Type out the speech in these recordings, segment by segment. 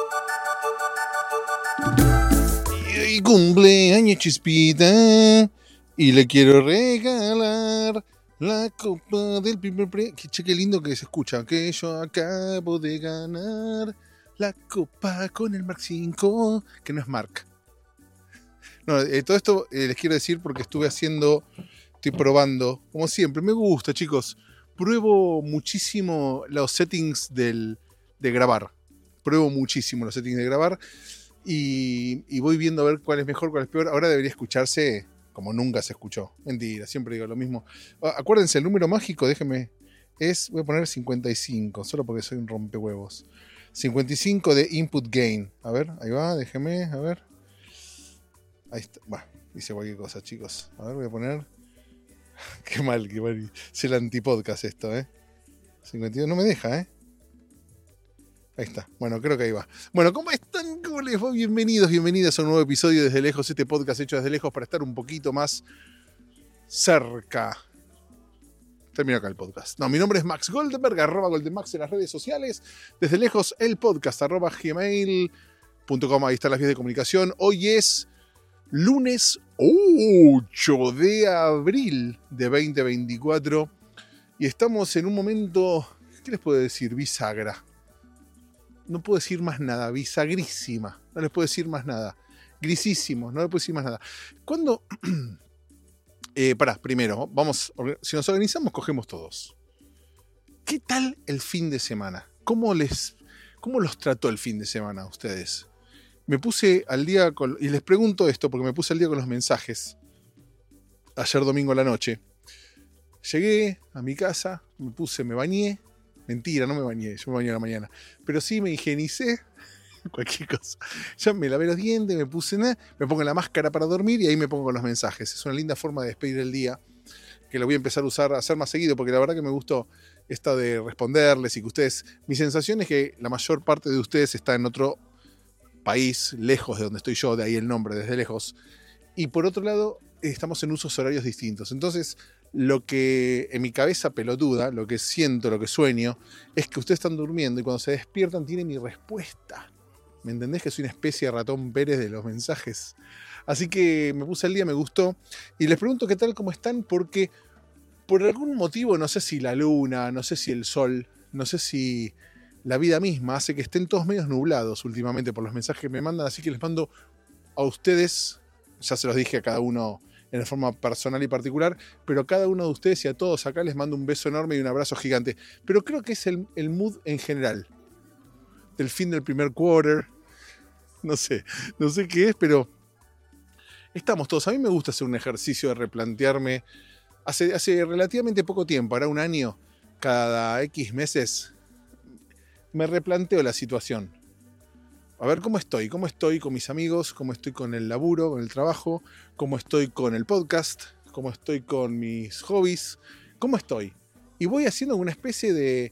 Y cumpleaños Chispita y le quiero regalar la copa del primer premio. Che, qué lindo que se escucha, que yo acabo de ganar la copa con el Mark 5, que no es Mark. No, todo esto les quiero decir porque estoy probando, como siempre, me gusta, chicos. Pruebo muchísimo los settings de grabar. Pruebo muchísimo los settings de grabar y voy viendo a ver cuál es mejor, cuál es peor. Ahora debería escucharse como nunca se escuchó. Mentira, siempre digo lo mismo. Acuérdense, el número mágico, déjenme, voy a poner 55, solo porque soy un rompehuevos. 55 de input gain. A ver, ahí va, déjenme, a ver. Ahí está, hice cualquier cosa, chicos. A ver, voy a poner. Qué mal. Es el antipodcast esto, 52, no me deja, Ahí está. Bueno, creo que ahí va. Bueno, ¿cómo están? ¿Cómo les va? Bienvenidas a un nuevo episodio Desde Lejos, este podcast hecho desde lejos para estar un poquito más cerca. Termino acá el podcast. No, mi nombre es Max Goldenberg, @Goldenmax en las redes sociales. Desde Lejos, el podcast, @gmail.com. Ahí están las vías de comunicación. Hoy es lunes 8 de abril de 2024 y estamos en un momento, ¿qué les puedo decir? Bisagra. No puedo decir más nada, bisagrísima. No les puedo decir más nada. Grisísimos, no les puedo decir más nada. ¿Cuándo? Primero, si nos organizamos, cogemos todos. ¿Qué tal el fin de semana? ¿Cómo los trató el fin de semana a ustedes? Me puse al día y les pregunto esto porque me puse al día con los mensajes ayer domingo a la noche. Llegué a mi casa, me bañé. Mentira, no me bañé, yo me bañé a la mañana. Pero sí me higienicé, cualquier cosa. Ya me lavé los dientes, me pongo la máscara para dormir y ahí me pongo con los mensajes. Es una linda forma de despedir el día, que lo voy a empezar a hacer más seguido, porque la verdad que me gustó esto de responderles y que ustedes... Mi sensación es que la mayor parte de ustedes está en otro país, lejos de donde estoy yo, de ahí el nombre, Desde Lejos. Y por otro lado, estamos en usos horarios distintos. Entonces, lo que en mi cabeza pelotuda, lo que siento, lo que sueño, es que ustedes están durmiendo y cuando se despiertan tienen mi respuesta. ¿Me entendés? Que soy una especie de ratón Pérez de los mensajes. Así que me puse al día, me gustó. Y les pregunto qué tal, cómo están, porque por algún motivo, no sé si la luna, no sé si el sol, no sé si la vida misma hace que estén todos medios nublados últimamente por los mensajes que me mandan. Así que les mando a ustedes, ya se los dije a cada uno en forma personal y particular, pero a cada uno de ustedes y a todos acá les mando un beso enorme y un abrazo gigante. Pero creo que es el mood en general del fin del primer quarter. No sé qué es, pero estamos todos. A mí me gusta hacer un ejercicio de replantearme. Hace relativamente poco tiempo, ahora un año, cada X meses, me replanteo la situación. A ver cómo estoy con mis amigos, cómo estoy con el laburo, con el trabajo, cómo estoy con el podcast, cómo estoy con mis hobbies, cómo estoy. Y voy haciendo una especie de,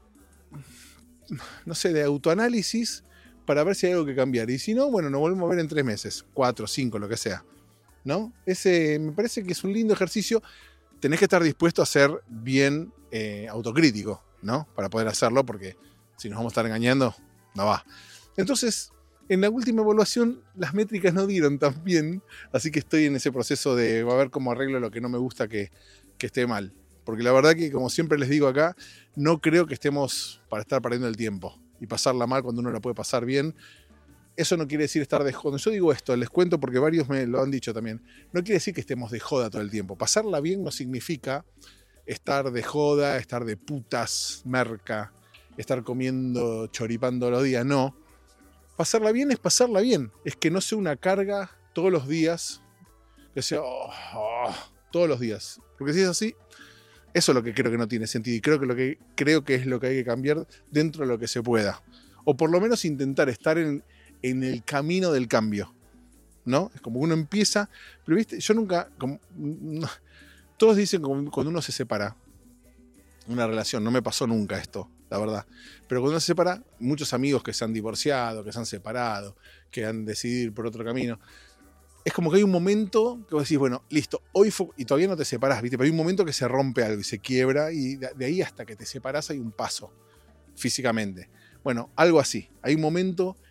no sé, de autoanálisis para ver si hay algo que cambiar. Y si no, bueno, nos volvemos a ver en 3 meses, 4, 5, lo que sea. ¿No? Me parece que es un lindo ejercicio. Tenés que estar dispuesto a ser bien autocrítico, ¿no? Para poder hacerlo, porque si nos vamos a estar engañando, no va. Entonces, en la última evaluación, las métricas no dieron tan bien, así que estoy en ese proceso de a ver cómo arreglo lo que no me gusta que esté mal. Porque la verdad que, como siempre les digo acá, no creo que estemos para estar perdiendo el tiempo y pasarla mal cuando uno la puede pasar bien. Eso no quiere decir estar de joda. Cuando yo digo esto, les cuento porque varios me lo han dicho también. No quiere decir que estemos de joda todo el tiempo. Pasarla bien no significa estar de joda, estar de putas, merca, estar comiendo choripán todos los días. No. Pasarla bien es pasarla bien. Es que no sea una carga todos los días. Que sea todos los días. Porque si es así, eso es lo que creo que no tiene sentido. Y creo que es lo que hay que cambiar dentro de lo que se pueda. O por lo menos intentar estar en el camino del cambio, ¿no? Es como uno empieza, pero viste, yo nunca, todos dicen cuando uno se separa, una relación, no me pasó nunca esto, la verdad, pero cuando uno se separa, muchos amigos que se han divorciado, que se han separado, que han decidido ir por otro camino, es como que hay un momento que vos decís, bueno, listo, hoy fue, y todavía no te separás, ¿viste? Pero hay un momento que se rompe algo y se quiebra, y de ahí hasta que te separás hay un paso, físicamente. Bueno, algo así. Hay un momento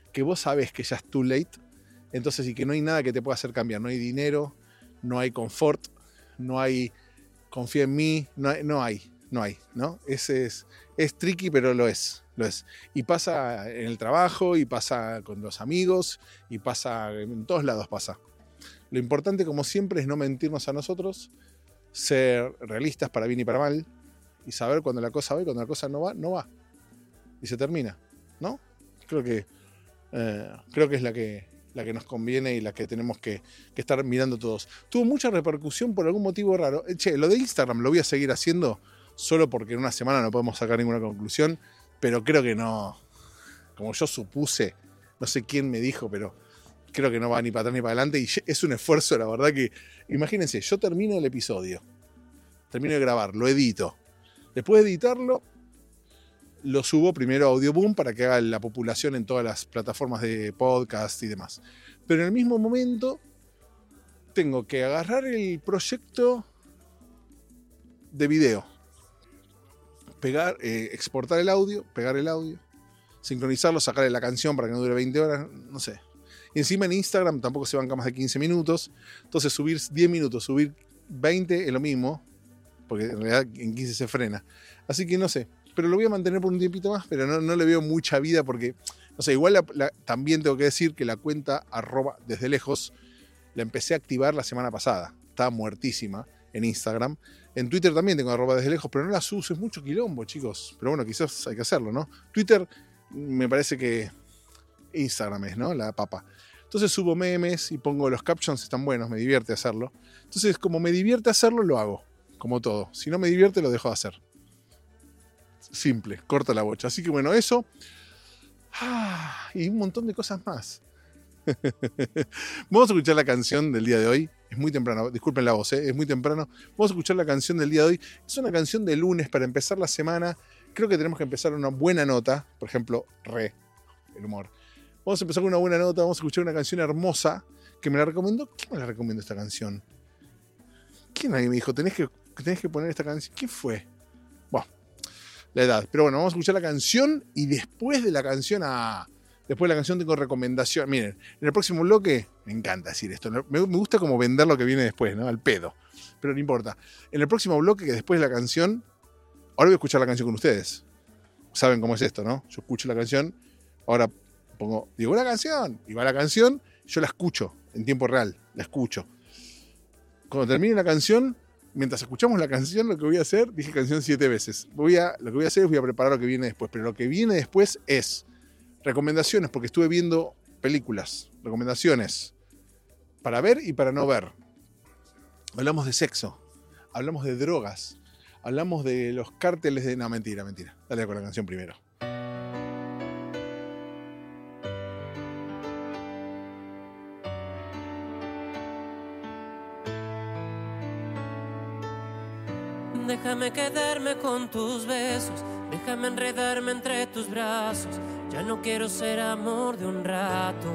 que vos sabés que ya es too late, entonces, y que no hay nada que te pueda hacer cambiar. No hay dinero, no hay confort, no hay confía en mí, no hay, ¿no? Ese es tricky, pero lo es. Y pasa en el trabajo, y pasa con los amigos, y pasa en todos lados pasa. Lo importante, como siempre, es no mentirnos a nosotros, ser realistas para bien y para mal, y saber cuando la cosa va y cuando la cosa no va. Y se termina, ¿no? Creo que es la que nos conviene y la que tenemos que estar mirando todos. Tuvo mucha repercusión por algún motivo raro. Lo de Instagram lo voy a seguir haciendo solo porque en una semana no podemos sacar ninguna conclusión, pero creo que no. Como yo supuse, no sé quién me dijo, pero creo que no va ni para atrás ni para adelante, y es un esfuerzo, la verdad que, imagínense, yo termino el episodio, termino de grabar, lo edito, después de editarlo, lo subo primero a Audioboom para que haga la populación en todas las plataformas de podcast y demás. Pero en el mismo momento tengo que agarrar el proyecto de video, exportar el audio, pegar el audio, sincronizarlo, sacarle la canción para que no dure 20 horas, no sé. Y encima en Instagram tampoco se banca más de 15 minutos, entonces subir 10 minutos, subir 20 es lo mismo, porque en realidad en 15 se frena. Así que no sé, pero lo voy a mantener por un tiempito más, pero no le veo mucha vida porque, no sé, igual también tengo que decir que la cuenta @desdelejos la empecé a activar la semana pasada. Estaba muertísima en Instagram. En Twitter también tengo @desdelejos, pero no las uso, es mucho quilombo, chicos. Pero bueno, quizás hay que hacerlo, ¿no? Twitter me parece que Instagram es, ¿no? La papa. Entonces subo memes y pongo los captions, están buenos, me divierte hacerlo. Entonces, como me divierte hacerlo, lo hago, como todo. Si no me divierte, lo dejo de hacer. Simple, corta la bocha. Así que bueno, eso. Y un montón de cosas más. Vamos a escuchar la canción del día de hoy. Es muy temprano, disculpen la voz, es muy temprano. Vamos a escuchar la canción del día de hoy. Es una canción de lunes para empezar la semana. Creo que tenemos que empezar una buena nota. Por ejemplo, el humor. Vamos a empezar con una buena nota. Vamos a escuchar una canción hermosa que me la recomendó. ¿Quién me la recomendó esta canción? ¿Quién me dijo? Tenés que poner esta canción. ¿Quién fue? Bueno, la edad. Pero bueno, vamos a escuchar la canción y después de la canción tengo recomendación. Miren, en el próximo bloque, me encanta decir esto, me gusta como vender lo que viene después, ¿no? Al pedo. Pero no importa. En el próximo bloque, que después de la canción, ahora voy a escuchar la canción con ustedes. Saben cómo es esto, ¿no? Yo escucho la canción, ahora digo una canción, y va la canción, yo la escucho en tiempo real, la escucho. Cuando termine la canción, mientras escuchamos la canción, lo que voy a hacer, dije canción 7 veces. Lo que voy a hacer es voy a preparar lo que viene después, pero lo que viene después es recomendaciones, porque estuve viendo películas, recomendaciones para ver y para no ver. Hablamos de sexo, hablamos de drogas, hablamos de los cárteles de... No, mentira. Dale con la canción primero. Déjame quedarme con tus besos, déjame enredarme entre tus brazos. Ya no quiero ser amor de un rato.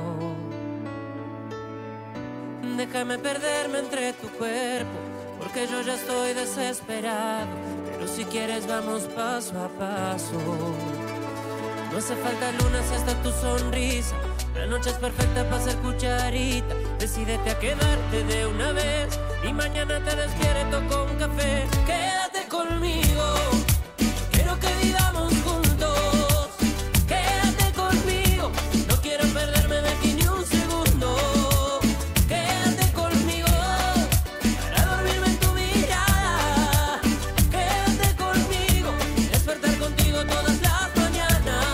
Déjame perderme entre tu cuerpo, porque yo ya estoy desesperado. Pero si quieres vamos paso a paso. No hace falta luna si hasta tu sonrisa. La noche es perfecta para ser cucharita. Decídete a quedarte de una vez y mañana te despierto con café. Quédate conmigo, quiero que vivamos juntos. Quédate conmigo, no quiero perderme de ti ni un segundo. Quédate conmigo, para dormirme en tu mirada. Quédate conmigo, despertar contigo todas las mañanas.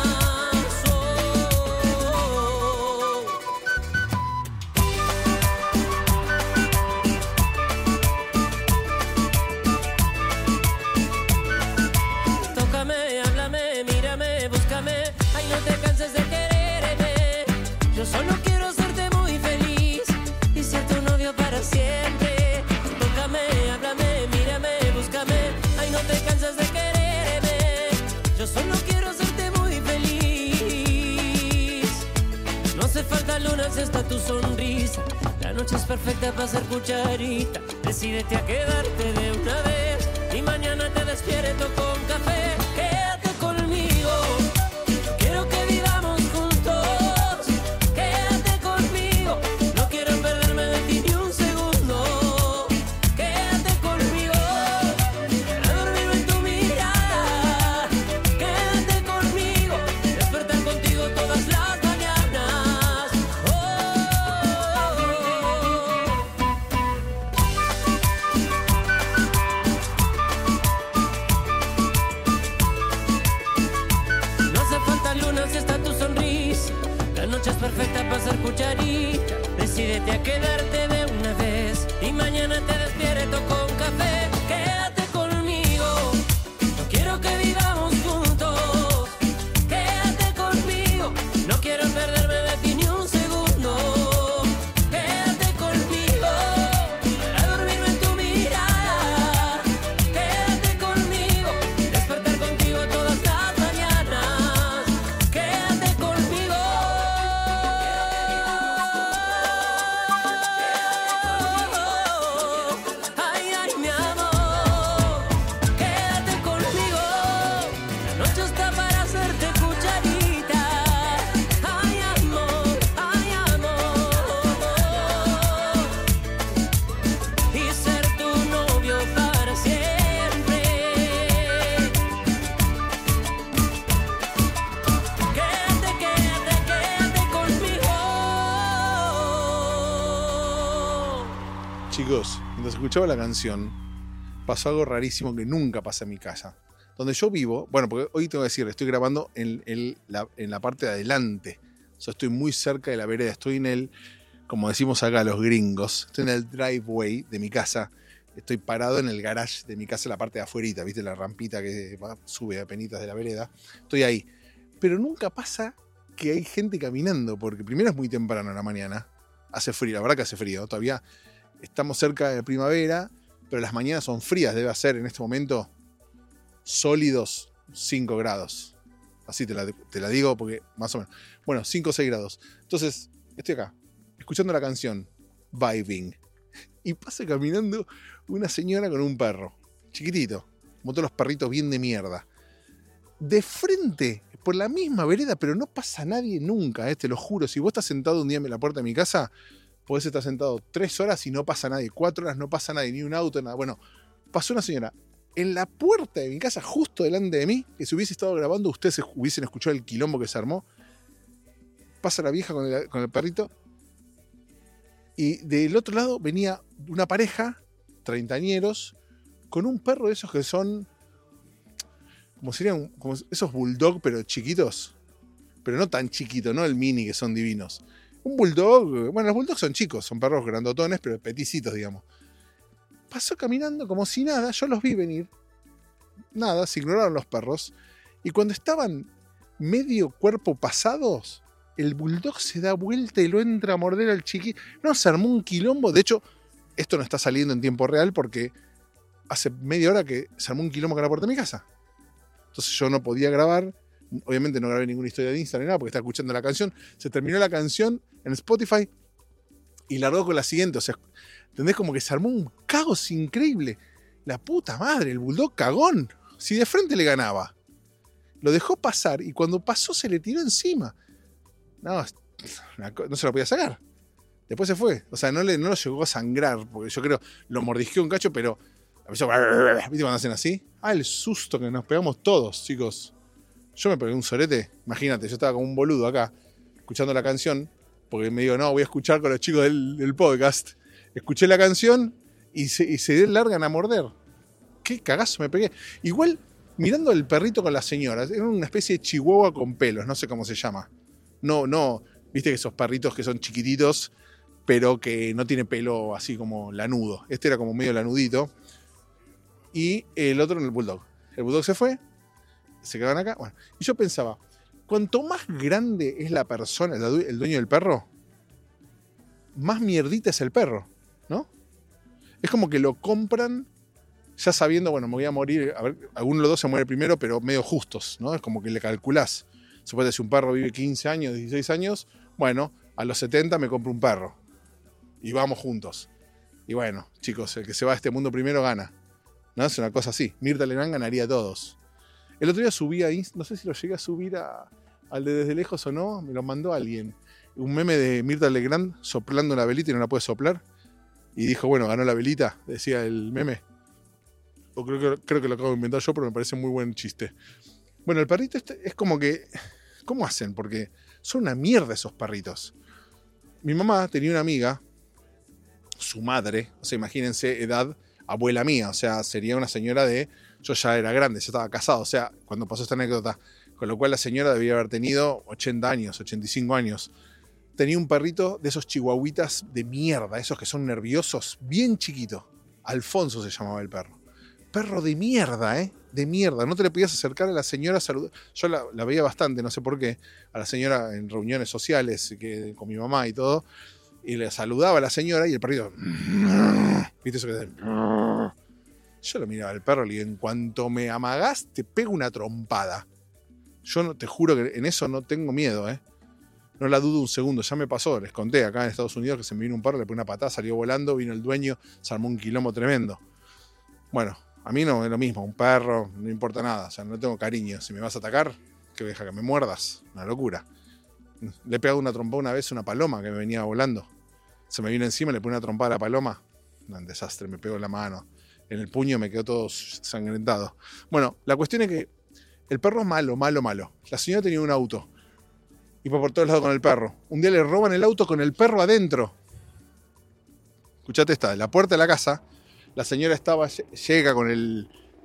Tócame, háblame, mírame, búscame. Ay, no te canses de quererme. Yo solo quiero serte muy feliz y ser tu novio para siempre. Tócame, háblame, mírame, búscame. Ay, no te cansas de quererme. Yo solo quiero serte muy feliz. No hace falta luna si está tu sonrisa. La noche es perfecta para ser cucharita. Decídete a quedarte de una vez y mañana te despierto con café. Quédate conmigo, quiero que vivamos juntos. noche es perfecta para ser cucharita. Decídete a quedarte de una vez y mañana te despierto con café. Quédate conmigo, no quiero que vivamos juntos. Quédate conmigo, no quiero perderme de ti ni un segundo. Quédate conmigo, para dormirme en tu mirada. Quédate conmigo, despertar contigo todas las mañanas. Quédate conmigo. Ay, ay, mi amor, quédate conmigo. La noche está para hacerte cucharita. Ay, amor, y ser tu novio para siempre. Quédate conmigo. Chicos, mientras escuchaba la canción, pasó algo rarísimo que nunca pasa en mi casa. Donde yo vivo, bueno, porque hoy tengo que decir, estoy grabando en la parte de adelante. O sea, estoy muy cerca de la vereda, estoy en el, como decimos acá los gringos, estoy en el driveway de mi casa. Estoy parado en el garage de mi casa, la parte de afuerita, ¿viste? La rampita que sube a penitas de la vereda. Estoy ahí. Pero nunca pasa que hay gente caminando, porque primero es muy temprano en la mañana. Hace frío, la verdad que hace frío. Todavía estamos cerca de la primavera, pero las mañanas son frías. Debe ser en este momento sólidos 5 grados. Así te la digo porque más o menos. Bueno, 5 o 6 grados. Entonces, estoy acá, escuchando la canción Vibing. Y pasa caminando una señora con un perro, chiquitito, como todos los perritos bien de mierda. De frente, por la misma vereda, pero no pasa nadie nunca, te lo juro. Si vos estás sentado un día en la puerta de mi casa, podés estar sentado 3 horas y no pasa nadie. 4 horas no pasa nadie, ni un auto, nada. Bueno, pasó una señora en la puerta de mi casa, justo delante de mí, que si hubiese estado grabando, ustedes hubiesen escuchado el quilombo que se armó. Pasa la vieja con el perrito. Y del otro lado venía una pareja, treintañeros, con un perro de esos que son, como serían, como esos bulldog, pero chiquitos. Pero no tan chiquitos, no el mini, que son divinos. Un bulldog, bueno, los bulldogs son chicos, son perros grandotones, pero peticitos, digamos. Pasó caminando como si nada, yo los vi venir. Nada, se ignoraron los perros. Y cuando estaban medio cuerpo pasados, el bulldog se da vuelta y lo entra a morder al chiquito. No, se armó un quilombo. De hecho, esto no está saliendo en tiempo real porque hace media hora que se armó un quilombo con la puerta de mi casa. Entonces yo no podía grabar. Obviamente no grabé ninguna historia de Instagram ni nada porque estaba escuchando la canción. Se terminó la canción en Spotify y largó con la siguiente. O sea, ¿entendés? Como que se armó un caos increíble. La puta madre, el bulldog cagón. Si de frente le ganaba. Lo dejó pasar y cuando pasó se le tiró encima. No se lo podía sacar. Después se fue. O sea, no lo llegó a sangrar. Porque yo creo, lo mordisqueó un cacho, pero ¿viste cuando hacen así? El susto que nos pegamos todos, chicos. Yo me pegué un sorete. Imagínate, yo estaba como un boludo acá, escuchando la canción. Porque me digo, no, voy a escuchar con los chicos del podcast. Escuché la canción y se largan a morder. Qué cagazo me pegué. Igual, mirando el perrito con la señora, era una especie de chihuahua con pelos, no sé cómo se llama. No, viste que esos perritos que son chiquititos, pero que no tiene pelo así como lanudo. Este era como medio lanudito. Y el otro en el bulldog. El bulldog se fue, se quedaron acá. Bueno, y yo pensaba, cuanto más grande es la persona, el dueño del perro, más mierdita es el perro, ¿no? Es como que lo compran ya sabiendo, bueno, me voy a morir, a ver, alguno de los dos se muere primero, pero medio justos, ¿no? Es como que le calculás. Suponete, si un perro vive 15 años, 16 años, bueno, a los 70 me compro un perro. Y vamos juntos. Y bueno, chicos, el que se va a este mundo primero gana. ¿No? Es una cosa así. Mirta Legrand ganaría a todos. El otro día subí a no sé si lo llegué a subir al de Desde Lejos o no, me lo mandó alguien. Un meme de Mirta Legrand soplando una velita y no la puede soplar. Y dijo, bueno, ganó la velita, decía el meme. O creo que lo acabo de inventar yo, pero me parece muy buen chiste. Bueno, el perrito este es como que... ¿Cómo hacen? Porque son una mierda esos perritos. Mi mamá tenía una amiga, su madre, o sea, imagínense, edad abuela mía, o sea, sería una señora de... Yo ya era grande, yo estaba casado, o sea, cuando pasó esta anécdota Con lo cual la señora debía haber tenido 80 años, 85 años. Tenía un perrito de esos chihuahuitas de mierda, esos que son nerviosos, bien chiquito. Alfonso se llamaba el perro. Perro de mierda, de mierda. No te le podías acercar a la señora a saludar. Yo la veía bastante, no sé por qué, a la señora en reuniones sociales con mi mamá y todo. Y le saludaba a la señora y el perrito... ¿Viste eso que hace? Yo lo miraba al perro y le digo, en cuanto me amagás, te pego una trompada. Yo no, te juro que en eso no tengo miedo, No la dudo un segundo, ya me pasó, les conté acá en Estados Unidos que se me vino un perro, le puse una patada, salió volando, vino el dueño, se armó un quilombo tremendo. Bueno, a mí no es lo mismo, un perro, no importa nada, o sea, no tengo cariño. Si me vas a atacar, que deja que me muerdas, una locura. Le he pegado una trompada una vez a una paloma que me venía volando. Se me vino encima, le puse una trompada a la paloma. Un desastre, me pegó en la mano. En el puño me quedó todo sangrentado. Bueno, la cuestión es que el perro es malo, malo, malo. La señora tenía un auto. Iba por todos lados con el perro. Un día le roban el auto con el perro adentro. Escuchate esta, de la puerta de la casa, la señora llega con el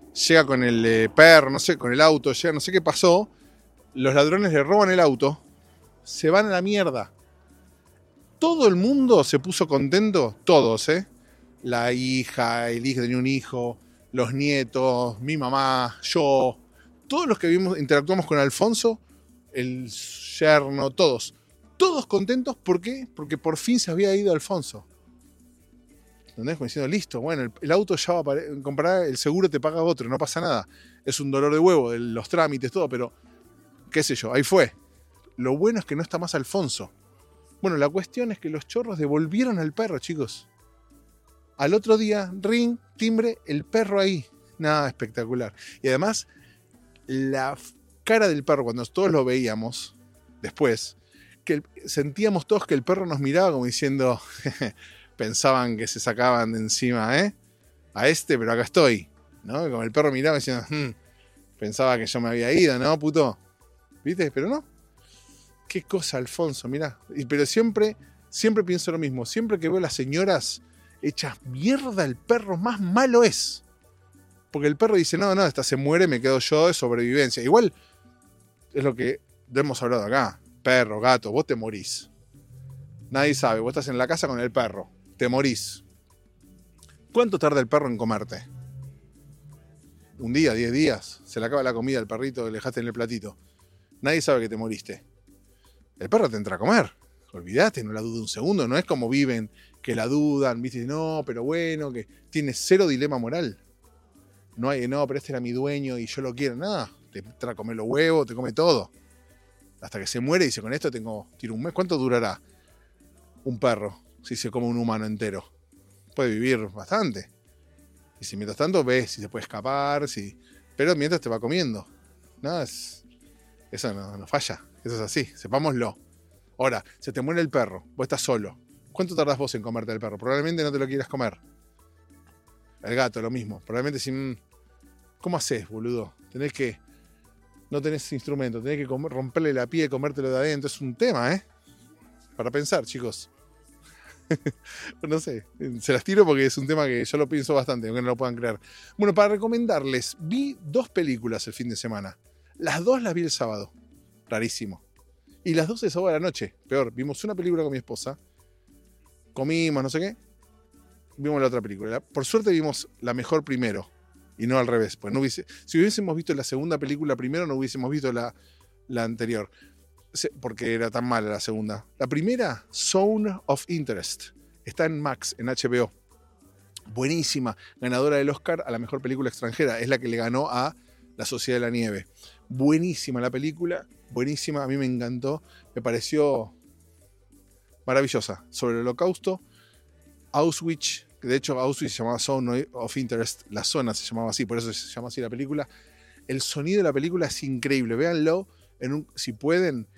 perro, no sé, con el auto, llega, no sé qué pasó. Los ladrones le roban el auto, se van a la mierda. Todo el mundo se puso contento, todos, La hija, el hijo tenía un hijo, los nietos, mi mamá, yo, todos los que interactuamos con Alfonso, el yerno, todos contentos. ¿Por qué? Porque por fin se había ido Alfonso. ¿Entendés? Como diciendo, listo, bueno, el auto ya va a comprar, el seguro te paga otro, no pasa nada. Es un dolor de huevo, los trámites, todo, pero qué sé yo, ahí fue. Lo bueno es que no está más Alfonso. Bueno, la cuestión es que los chorros devolvieron al perro, chicos. Al otro día, ring, timbre, el perro ahí. Nada, espectacular. Y además, la cara del perro, cuando todos lo veíamos, después, que sentíamos todos que el perro nos miraba como diciendo, pensaban que se sacaban de encima, a este, pero acá estoy, ¿no? Como el perro miraba diciendo, pensaba que yo me había ido, ¿no, puto? ¿Viste? Pero no. Qué cosa, Alfonso, mirá. Pero siempre pienso lo mismo. Siempre que veo a las señoras hechas mierda, el perro más malo es. Porque el perro dice, no, esta se muere, me quedo yo, de sobrevivencia. Igual es lo que hemos hablado acá. Perro, gato, vos te morís. Nadie sabe, vos estás en la casa con el perro. Te morís. ¿Cuánto tarda el perro en comerte? Un día, 10 días. Se le acaba la comida al perrito que le dejaste en el platito. Nadie sabe que te moriste. El perro te entra a comer. Olvídate, no la dudo un segundo. No es como viven, que la dudan, viste, no, pero bueno, que tiene cero dilema moral. No hay, no, pero este era mi dueño y yo lo quiero. Nada, te entra a comer los huevos, te come todo. Hasta que se muere y dice, con esto tiro un mes. ¿Cuánto durará un perro si se come un humano entero? Puede vivir bastante. Y si mientras tanto ves si se puede escapar, pero mientras te va comiendo. Nada, eso no falla. Eso es así, sepámoslo. Ahora, se te muere el perro, vos estás solo. ¿Cuánto tardás vos en comerte el perro? Probablemente no te lo quieras comer. El gato, lo mismo. Probablemente sin... ¿Cómo haces, boludo? No tenés instrumento, tenés que romperle la piel y comértelo de adentro. Es un tema, para pensar, chicos. No sé, se las tiro porque es un tema que yo lo pienso bastante, aunque no lo puedan creer. Bueno, para recomendarles, vi 2 películas el fin de semana. Las 2 las vi el sábado. Rarísimo. Y las 2 el sábado a la noche. Peor, vimos una película con mi esposa. Comimos, no sé qué. Vimos la otra película. Por suerte vimos la mejor primero. Y no al revés. Pues si hubiésemos visto la segunda película primero, no hubiésemos visto la anterior. Porque era tan mala la segunda. La primera, Zone of Interest. Está en Max, en HBO. Buenísima. Ganadora del Oscar a la mejor película extranjera. Es la que le ganó a La Sociedad de la Nieve. Buenísima la película. Buenísima. A mí me encantó. Me pareció maravillosa. Sobre el Holocausto. Auschwitz. De hecho, Auschwitz se llamaba Zone of Interest. La zona se llamaba así. Por eso se llama así la película. El sonido de la película es increíble. Véanlo. Si pueden.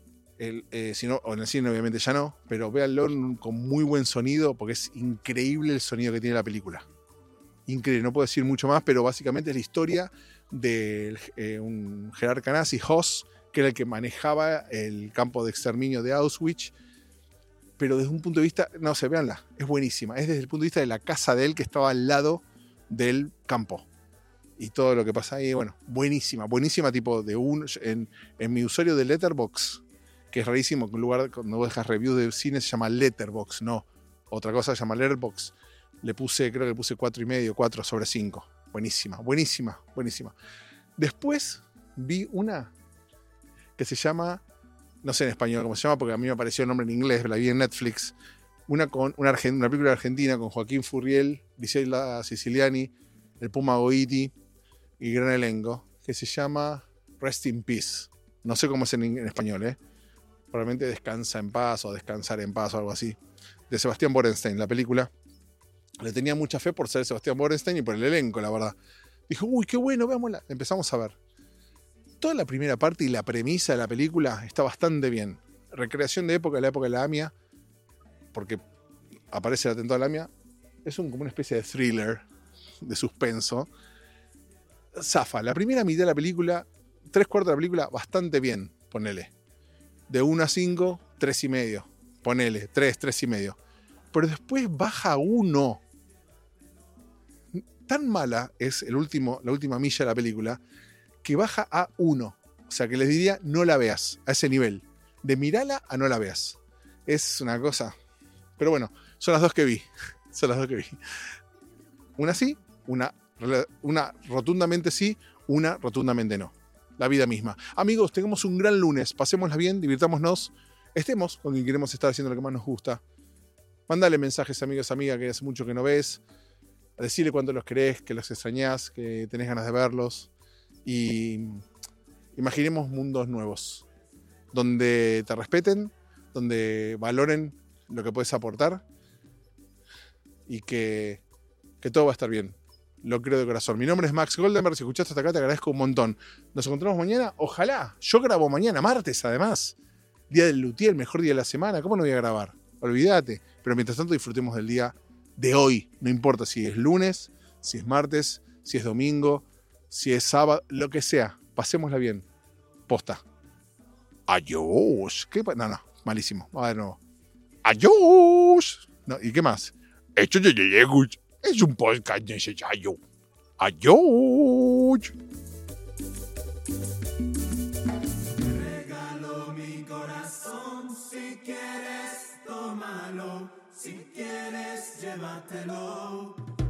Si no, o en el cine obviamente ya no, pero véanlo con muy buen sonido porque es increíble el sonido que tiene la película. Increíble, no puedo decir mucho más, pero básicamente es la historia de un jerarca nazi, Hoss, que era el que manejaba el campo de exterminio de Auschwitz, pero desde un punto de vista, no sé, véanla, es buenísima, es desde el punto de vista de la casa de él que estaba al lado del campo. y todo lo que pasa ahí. Bueno, buenísima tipo en mi usuario de Letterboxd, que es rarísimo, que un lugar cuando vos dejas review de cine se llama Letterboxd, no, otra cosa se llama Letterboxd. Creo que le puse 4,5, 4 sobre 5. Buenísima. Después vi una que se llama, no sé en español cómo se llama, porque a mí me apareció el nombre en inglés, la vi en Netflix, una película argentina con Joaquín Furriel, Gisela Siciliani, el Puma Goiti y gran elenco, que se llama Rest in Peace. No sé cómo es en español, probablemente Descansa en Paz o Descansar en Paz o algo así, de Sebastián Borenstein, la película. Le tenía mucha fe por ser Sebastián Borenstein y por el elenco, la verdad. Dijo, uy, qué bueno, veámosla. Empezamos a ver. Toda la primera parte y la premisa de la película está bastante bien. Recreación de la época de la AMIA, porque aparece el atentado a la AMIA. Es como una especie de thriller, de suspenso. Zafa. La primera mitad de la película, 3/4 de la película, bastante bien, ponele. De 1 a 5, 3,5. Ponele, 3,5. Pero después baja a 1. Tan mala es la última milla de la película que baja a 1. O sea que les diría no la veas a ese nivel. De mirala a no la veas. Es una cosa. Pero bueno, son las dos que vi. Una sí, una rotundamente sí, una rotundamente no. La vida misma. Amigos, tengamos un gran lunes. Pasémosla bien, divirtámonos. Estemos con quien queremos estar haciendo lo que más nos gusta. Mandale mensajes, amigos, amigas, que hace mucho que no ves. Decirle cuánto los querés, que los extrañás, que tenés ganas de verlos. Y imaginemos mundos nuevos, donde te respeten, donde valoren lo que puedes aportar y que todo va a estar bien. Lo creo de corazón. Mi nombre es Max Goldenberg. Si escuchaste hasta acá, te agradezco un montón. Nos encontramos mañana. Ojalá. Yo grabo mañana, martes, además. Día del luthier, el mejor día de la semana. ¿Cómo no voy a grabar? Olvídate. Pero mientras tanto, disfrutemos del día de hoy. No importa si es lunes, si es martes, si es domingo, si es sábado, lo que sea. Pasémosla bien. Posta. Adiós. No, malísimo. Vamos de nuevo. Adiós. No, ¿y qué más? Esto es un podcast necesario. Adiós. Regalo mi corazón, si quieres tómalo, si quieres llévatelo.